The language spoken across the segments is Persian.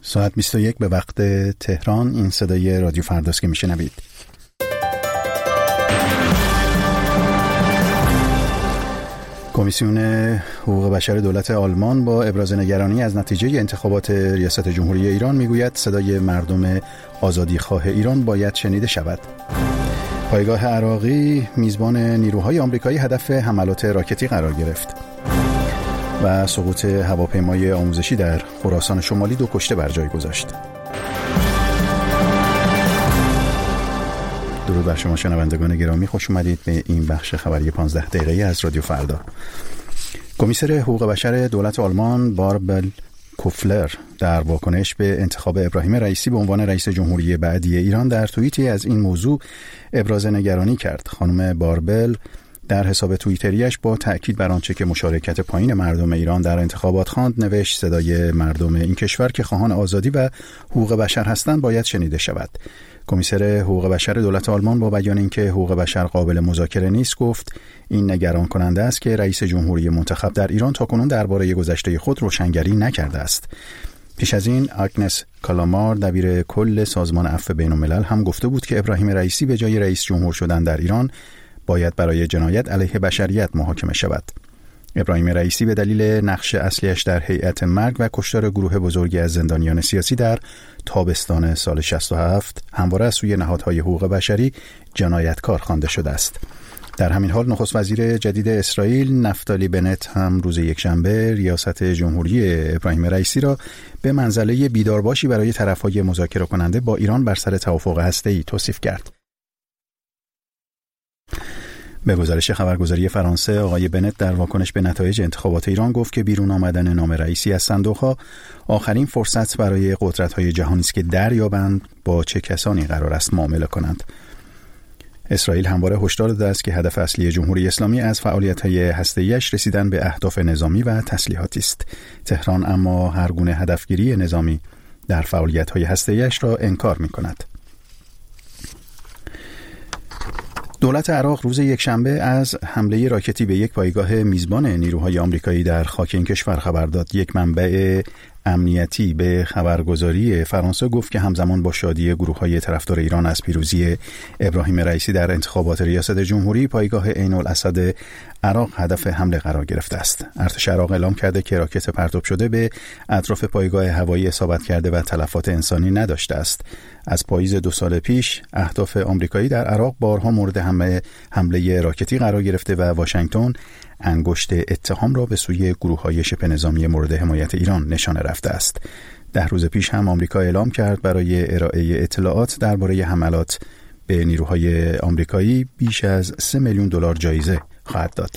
ساعت 21 به وقت تهران. این صدای رادیو فرداست که میشنوید. کمیسیون حقوق بشر دولت آلمان با ابراز نگرانی از نتیجه انتخابات ریاست جمهوری ایران میگوید صدای مردم آزادیخواه ایران باید شنیده شود. پایگاه عراقی میزبان نیروهای آمریکایی هدف حملات راکتی قرار گرفت. و سقوط هواپیمای آموزشی در خراسان شمالی 2 کشته بر جای گذاشت. درود بر شما شنوندگان گرامی، خوش اومدید به این بخش خبری 15 دقیقه‌ای از رادیو فردا. کمیسر حقوق بشر دولت آلمان باربل کوفلر در واکنش به انتخاب ابراهیم رئیسی به عنوان رئیس جمهوری بعدی ایران در توییتی از این موضوع ابراز نگرانی کرد. خانم باربل در حساب توییتریش با تأکید بر آنچه که مشارکت پایین مردم ایران در انتخابات خواند نوشت صدای مردم این کشور که خواهان آزادی و حقوق بشر هستند باید شنیده شود. کمیسر حقوق بشر دولت آلمان با بیان اینکه حقوق بشر قابل مذاکره نیست گفت این نگران کننده است که رئیس جمهوری منتخب در ایران تاکنون درباره گذشته خود روشنگری نکرده است. پیش از این آگنس کالامار دبیر کل سازمان عفو بین‌الملل هم گفته بود که ابراهیم رئیسی به جای رئیس جمهور شدن در ایران باید برای جنایت علیه بشریت محاکمه شود. ابراهیم رئیسی به دلیل نقش اصلیش در هیئت مرگ و کشتار گروه بزرگی از زندانیان سیاسی در تابستان سال 67 همواره از سوی نهادهای حقوق بشری جنایتکار خوانده شده است. در همین حال نخست وزیر جدید اسرائیل نفتالی بنت هم روز یکشنبه ریاست جمهوری ابراهیم رئیسی را به منزله بیدارباشی برای طرفهای مذاکره کننده با ایران بر سر توافق هسته‌ای توصیف کرد. به گزارش خبرگزاری فرانسه، آقای بنت در واکنش به نتایج انتخابات ایران گفت که بیرون آمدن نام رئیسی از صندوق‌ها آخرین فرصت برای قدرت‌های جهانی است که دریابند با چه کسانی قرار است معامله کنند. اسرائیل همواره هشدار داده است که هدف اصلی جمهوری اسلامی از فعالیت‌های هسته‌ایش رسیدن به اهداف نظامی و تسلیحاتی است. تهران اما هر گونه هدفگیری نظامی در فعالیت‌های هسته‌ایش را انکار می‌کند. دولت عراق روز یکشنبه از حمله راکتی به یک پایگاه میزبان نیروهای آمریکایی در خاک این کشور خبر داد. یک منبع امنیتی به خبرگزاری فرانسه گفت که همزمان با شادی گروه‌های طرفدار ایران از پیروزی ابراهیم رئیسی در انتخابات ریاست جمهوری، پایگاه عین الاسد عراق هدف حمله قرار گرفته است. ارتش عراق اعلام کرده که راکت پرتاب شده به اطراف پایگاه هوایی اصابت کرده و تلفات انسانی نداشته است. از پاییز 2 سال پیش اهداف آمریکایی در عراق بارها مورد حمله راکتی قرار گرفته و واشنگتن انگشت اتهام را به سوی گروه‌های شبه نظامی مورد حمایت ایران نشانه رفته است. 10 روز پیش هم آمریکا اعلام کرد برای ارائه اطلاعات درباره حملات به نیروهای آمریکایی بیش از 3 میلیون دلار جایزه خواهد داد.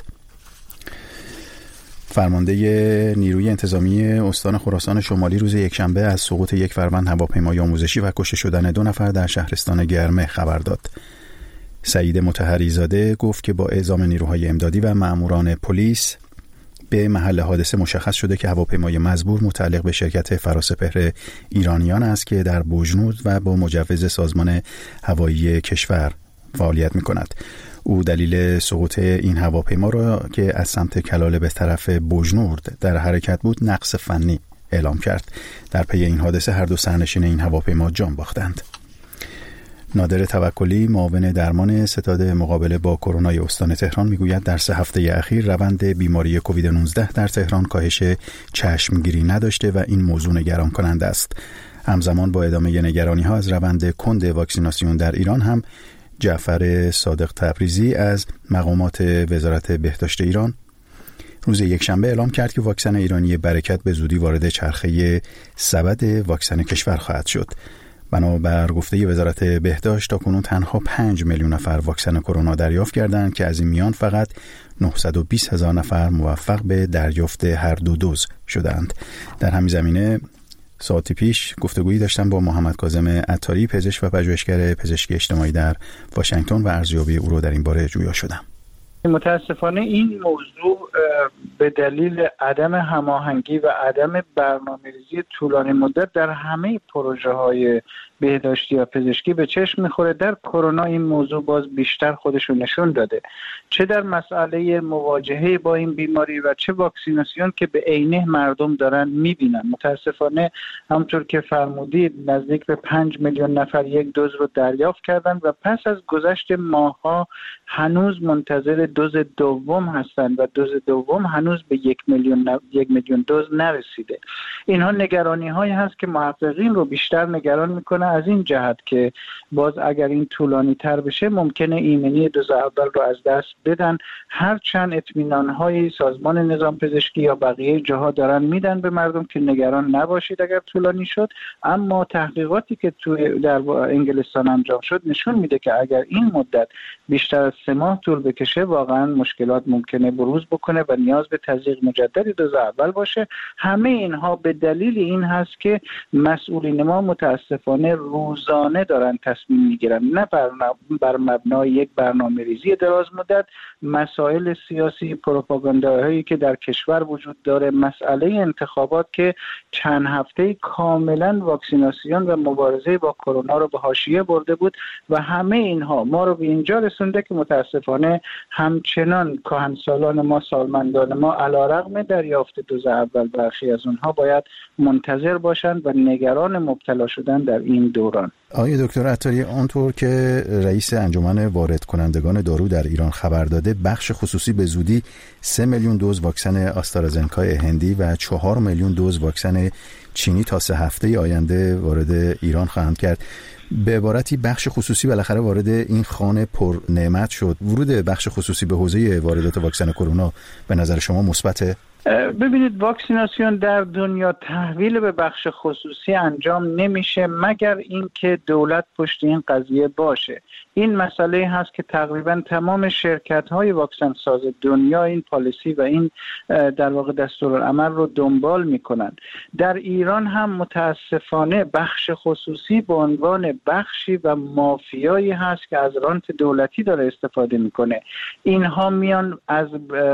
فرمانده نیروی انتظامی استان خراسان شمالی روز یکشنبه از سقوط یک فروند هواپیمای آموزشی و کشته شدن 2 نفر در شهرستان گرمه خبر داد. سعید مطهری زاده گفت که با اعزام نیروهای امدادی و مأموران پلیس به محل حادثه مشخص شده که هواپیمای مزبور متعلق به شرکت فراسپهر ایرانیان است که در بوجنورد و با مجوز سازمان هوایی کشور فعالیت می‌کند. او دلیل سقوط این هواپیما را که از سمت کلاله به طرف بوجنورد در حرکت بود نقص فنی اعلام کرد. در پی این حادثه هر 2 سرنشین این هواپیما جان باختند. نادر توکلی معاون درمان ستاد مقابله با کرونا استان تهران میگوید در 3 هفته اخیر روند بیماری کووید 19 در تهران کاهش چشمگیری نداشته و این موضوع نگران کننده است. همزمان با ادامه نگرانی‌ها از روند کند واکسیناسیون در ایران هم جعفر صادق تبریزی از مقامات وزارت بهداشت ایران روز یکشنبه اعلام کرد که واکسن ایرانی برکت به زودی وارد چرخه سبد واکسن کشور خواهد شد. بنابر گفته وزارت بهداشت تاکنون تنها 5 میلیون نفر واکسن کرونا دریافت کردند که از این میان فقط 920,000 نفر موفق به دریافت هر 2 دوز شدند. در همین زمینه ساعتی پیش گفتگویی داشتم با محمد کاظم عطاری، پزشک و پژوهشگر پزشکی اجتماعی در واشنگتن و ارزیابی او را در این باره جویا شدم. متاسفانه این موضوع به دلیل عدم هماهنگی و عدم برنامه‌ریزی طولانی مدت در همه پروژه‌های بهداشتی یا پزشکی به چشم میخوره. در کرونا این موضوع باز بیشتر خودشو نشون داده، چه در مسئله مواجهه با این بیماری و چه واکسیناسیون که به عینه مردم دارن میبینن. متاسفانه همونطور که فرمودید نزدیک به 5 میلیون نفر یک دوز رو دریافت کردن و پس از گذشت ماه‌ها هنوز منتظر دوز دوم هستند و دوز دوم هنوز به 1 میلیون دوز نرسیده. اینها نگرانی هایی هست که محققین رو بیشتر نگران میکنه از این جهت که باز اگر این طولانی تر بشه ممکنه ایمنی دوز اول رو از دست بدن. هرچند اطمینان های سازمان نظام پزشکی یا بقیه جاها دارن میدن به مردم که نگران نباشید اگر طولانی شد، اما تحقیقاتی که در انگلستان انجام شد نشون میده که اگر این مدت بیشتر از 3 ماه طول بکشه واقعا مشکلات ممکنه بروز بکنه و نیاز به تزریق مجددی دوز اول باشه. همه اینها به دلیل این هست که مسئولین ما متاسفانه روزانه دارن تصمیم میگیرن، نه بر مبنای یک برنامه‌ریزی دراز مدت. مسائل سیاسی، پروپاگانداهایی که در کشور وجود داره، مسئله انتخابات که چند هفته کاملا واکسیناسیون و مبارزه با کرونا رو به حاشیه برده بود و همه اینها ما رو به اینجا رسونده که متاسفانه همچنان کهنسالان ما، سالمندان ما علیرغم دریافت دوز اول برخی از اونها باید منتظر باشند و نگران مبتلا شدن در این دوران. آقای دکتر عطاری، آنطور که رئیس انجمن وارد کنندگان دارو در ایران خبر داده، بخش خصوصی به زودی 3 میلیون دوز واکسن آسترازنکا هندی و 4 میلیون دوز واکسن چینی تا 3 هفته آینده وارد ایران خواهند کرد. به عبارتی بخش خصوصی بالاخره وارد این خانه پر نعمت شد. ورود بخش خصوصی به حوزه واردات واکسن کرونا به نظر شما مثبته؟ ببینید، واکسیناسیون در دنیا تحویل به بخش خصوصی انجام نمیشه مگر اینکه دولت پشت این قضیه باشه. این مسئله هست که تقریبا تمام شرکت‌های واکسن ساز دنیا این پالیسی و این در واقع دستورالعمل رو دنبال میکنن. در ایران هم متاسفانه بخش خصوصی به عنوان بخشی و مافیایی هست که از رانت دولتی داره استفاده میکنه. اینها میان از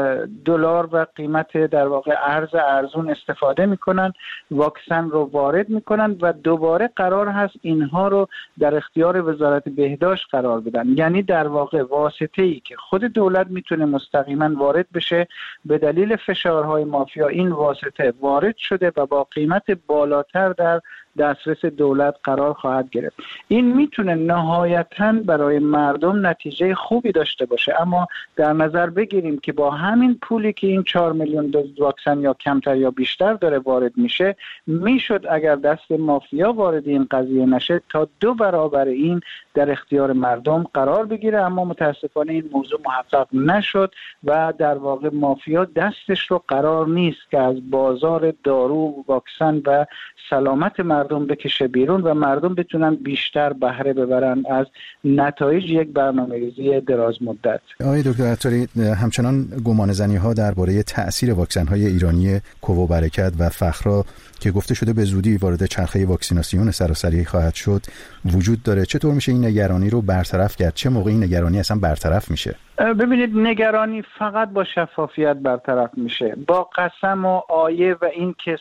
دلار و قیمت در واقع ارز ارزون استفاده میکنن، واکسن رو وارد میکنن و دوباره قرار هست اینها رو در اختیار وزارت بهداشت قرار بدن. یعنی در واقع واسطه‌ای که خود دولت میتونه مستقیما وارد بشه، به دلیل فشارهای مافیا این واسطه وارد شده و با قیمت بالاتر در دسترس دولت قرار خواهد گرفت. این میتونه نهایتاً برای مردم نتیجه خوبی داشته باشه، اما در نظر بگیریم که با همین پولی که این 4 میلیون دوز واکسن یا کمتر یا بیشتر داره وارد میشه، میشد اگر دست مافیا وارد این قضیه نشه تا 2 برابر این در اختیار مردم قرار بگیره. اما متاسفانه این موضوع محقق نشد و در واقع مافیا دستش رو قرار نیست که از بازار دارو، واکسن و سلامت مردم بکشه بیرون و مردم بتونن بیشتر بهره ببرن از نتایج یک برنامه‌ریزی دراز مدت. آقای دکتر عطاری، همچنان گمانه‌زنی‌ها درباره تأثیر واکسن‌های ایرانی کووبرکت و فخرا که گفته شده به زودی وارد چرخه واکسیناسیون سراسری خواهد شد وجود داره. چطور میشه این نگرانی رو برطرف کرد؟ چه موقع این نگرانی اصلا برطرف میشه؟ ببینید، نگرانی فقط با شفافیت برطرف میشه، با قسم و آیه و این که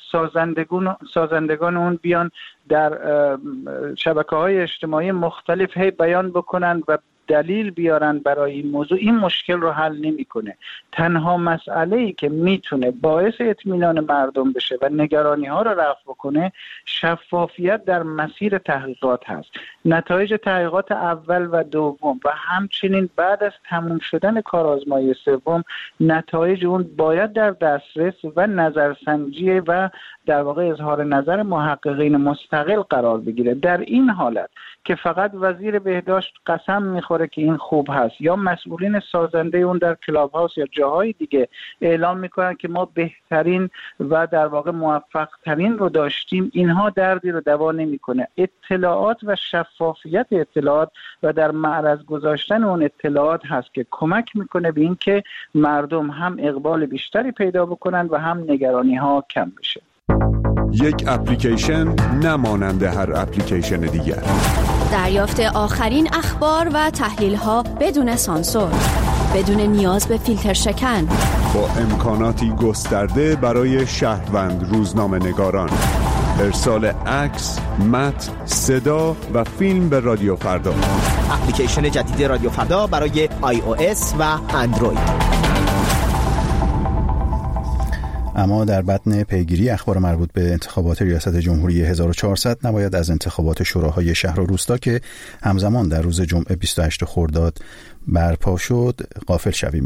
سازندگان اون بیان در شبکه‌های اجتماعی مختلف بیان بکنن و دلیل بیارن برای این موضوع. این مشکل رو حل نمیکنه. تنها مسئله‌ای که میتونه باعث اطمینان مردم بشه و نگرانی ها رو رفع بکنه شفافیت در مسیر تحقیقات هست. نتایج تحقیقات اول و دوم و همچنین بعد از تموم شدن کارآزمایی سوم نتایج اون باید در دسترس و نظرسنجی و در واقع اظهار نظر محققین مستقل قرار بگیره. در این حالت که فقط وزیر بهداشت قسم میخوره که این خوب هست یا مسئولین سازنده اون در کلاب هاوس یا جاهای دیگه اعلام میکنن که ما بهترین و در واقع موفق ترین رو داشتیم، اینها دردی رو دوا نمیکنه. اطلاعات و شفافیت اطلاعات و در معرض گذاشتن اون اطلاعات هست که کمک میکنه به این که مردم هم اقبال بیشتری پیدا بکنن و هم نگرانی ها کم بشه. یک اپلیکیشن نمانند هر اپلیکیشن دیگر. دریافت آخرین اخبار و تحلیل‌ها بدون سانسور، بدون نیاز به فیلتر شکن، با امکاناتی گسترده برای شهروند روزنامه‌نگاران. ارسال عکس، متن، صدا و فیلم به رادیو فردا. اپلیکیشن جدید رادیو فردا برای iOS و اندروید. اما در بطن پیگیری اخبار مربوط به انتخابات ریاست جمهوری 1400 نباید از انتخابات شوراهای شهر و روستا که همزمان در روز جمعه 28 خرداد برپا شد غافل شویم.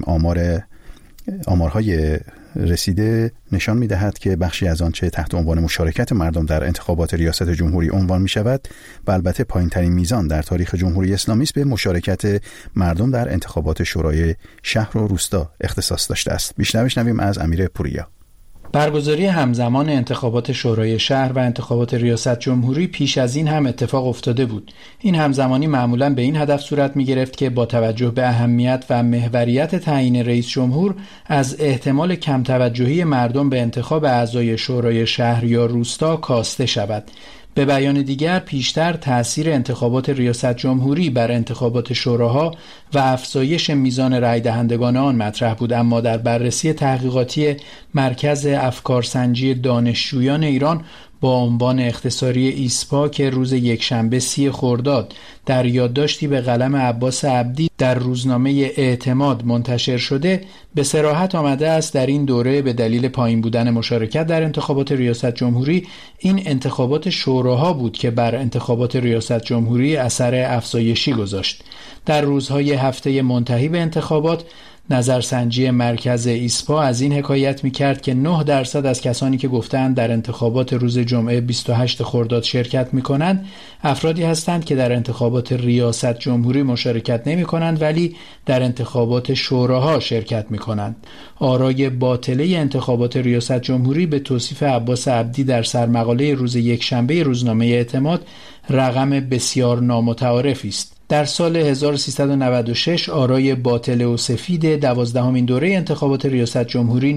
آمارهای رسیده نشان می‌دهد که بخشی از آنچه تحت عنوان مشارکت مردم در انتخابات ریاست جمهوری عنوان می‌شود و البته پایین‌ترین میزان در تاریخ جمهوری اسلامی است به مشارکت مردم در انتخابات شورای شهر و روستا اختصاص داشته است. بیشتر بشنویم از امیر پوریا. برگزاری همزمان انتخابات شورای شهر و انتخابات ریاست جمهوری پیش از این هم اتفاق افتاده بود. این همزمانی معمولاً به این هدف صورت می گرفت که با توجه به اهمیت و محوریت تعیین رئیس جمهور از احتمال کم توجهی مردم به انتخاب اعضای شورای شهر یا روستا کاسته شود. به بیان دیگر پیشتر تأثیر انتخابات ریاست جمهوری بر انتخابات شوراها و افزایش میزان رای دهندگان آن مطرح بود، اما در بررسی تحقیقاتی مرکز افکارسنجی دانشجویان ایران با عنوان اختصاری ایسپا که روز یکشنبه 30 خرداد در یادداشتی به قلم عباس عبدی در روزنامه اعتماد منتشر شده به صراحت آمده است در این دوره به دلیل پایین بودن مشارکت در انتخابات ریاست جمهوری این انتخابات شوراها بود که بر انتخابات ریاست جمهوری اثر افزایشی گذاشت. در روزهای هفته منتهی به انتخابات نظرسنجی مرکز ایسپا از این حکایت می‌کرد که 9% از کسانی که گفتند در انتخابات روز جمعه 28 خرداد شرکت می‌کنند افرادی هستند که در انتخابات ریاست جمهوری مشارکت نمی‌کنند ولی در انتخابات شوراها شرکت می‌کنند. آرای باطله انتخابات ریاست جمهوری به توصیف عباس عبدی در سرمقاله روز یکشنبه روزنامه اعتماد رقم بسیار نامتعارفی است. در سال 1396 آرای باطل و سفید 12مین دوره انتخابات ریاست جمهوری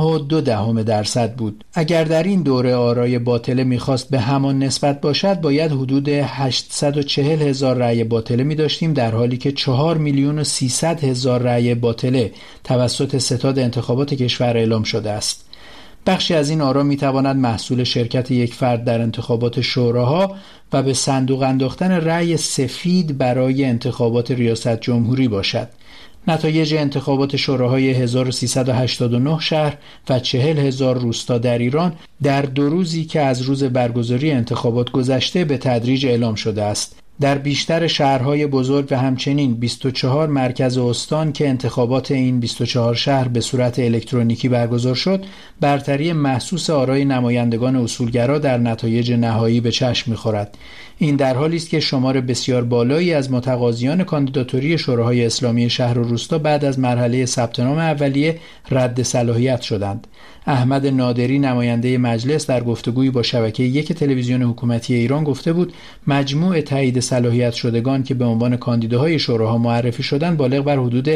9.2% بود. اگر در این دوره آرای باطل میخواست به همان نسبت باشد باید حدود 840,000 رأی باطل می داشتیم، در حالی که 4,300,000 رأی باطل توسط ستاد انتخابات کشور اعلام شده است. بخشی از این آرا میتواند محصول شرکت یک فرد در انتخابات شوراها و به صندوق انداختن رأی سفید برای انتخابات ریاست جمهوری باشد. نتایج انتخابات شوراهای 1389 شهر و 40,000 روستا در ایران در 2 روزی که از روز برگزاری انتخابات گذشته به تدریج اعلام شده است. در بیشتر شهرهای بزرگ و همچنین 24 مرکز استان که انتخابات این 24 شهر به صورت الکترونیکی برگزار شد، برتری محسوس آرای نمایندگان اصولگرا در نتایج نهایی به چشم می‌خورد. این در حالی است که شمار بسیار بالایی از متقاضیان کاندیداتوری شوراهای اسلامی شهر و روستا بعد از مرحله ثبت نام اولیه رد صلاحیت شدند. احمد نادری نماینده مجلس در گفتگویی با شبکه 1 تلویزیون حکومتی ایران گفته بود مجموع تایید صلاحیت شدگان که به عنوان کاندیداهای شوراها معرفی شدند بالغ بر حدود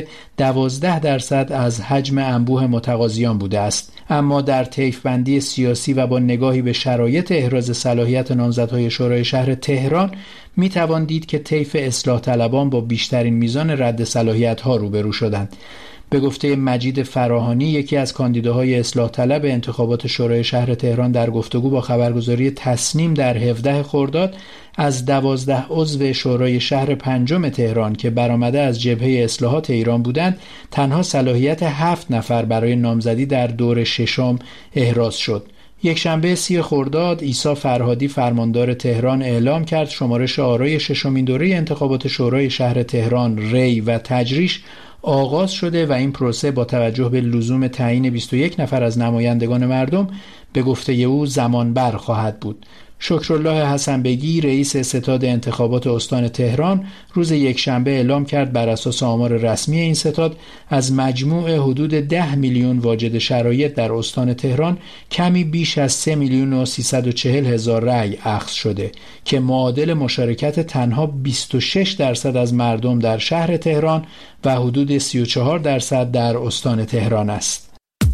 12% از حجم انبوه متقاضیان بوده است. اما در طیف بندی سیاسی و با نگاهی به شرایط احراز صلاحیت نامزدهای شورای شهر تهران می توان دید که طیف اصلاح طلبان با بیشترین میزان رد صلاحیت ها روبرو شدند. به گفته مجید فراهانی یکی از کاندیداهای اصلاح طلب انتخابات شورای شهر تهران در گفتگو با خبرگزاری تصنیم در 17 خرداد از 12 عضو شورای شهر 5 تهران که برآمده از جبهه اصلاحات ایران بودند تنها صلاحیت 7 نفر برای نامزدی در دور 6 احراز شد. یک شنبه 30 خرداد عیسی فرهادی فرماندار تهران اعلام کرد شمارش آرای 6مین دوره انتخابات شورای شهر تهران ری و تجریش آغاز شده و این پروسه با توجه به لزوم تعیین 21 نفر از نمایندگان مردم به گفته او زمانبر خواهد بود. شکرالله حسنبگی رئیس ستاد انتخابات استان تهران روز یکشنبه اعلام کرد بر اساس آمار رسمی این ستاد از مجموع حدود 10 میلیون واجد شرایط در استان تهران کمی بیش از 3,340,000 رأی اخذ شده که معادل مشارکت تنها 26% از مردم در شهر تهران و حدود 34% در استان تهران است.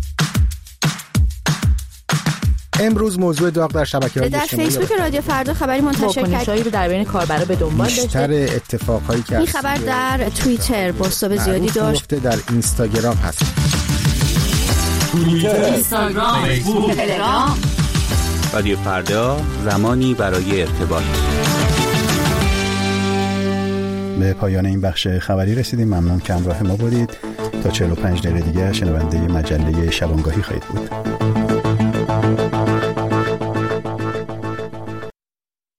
امروز موضوع داغ در شبکه‌های اجتماعی در فیسبوک رادیو فردا خبری منتشر کرد. واکنش‌هایی رو در بین کاربرا به دنبال داشته. بیشتر اتفاقایی که این خبر در توییتر بازتاب زیادی داشت. در اینستاگرام هست. توییتر، اینستاگرام، فیسبوک، تلگرام رادیو فردا، زمانی برای ارتباط. به پایان این بخش خبری رسیدیم. ممنون که همراه ما بودید. تا 45 دقیقه دیگه شنونده مجله شبانگاهی خواهید بود.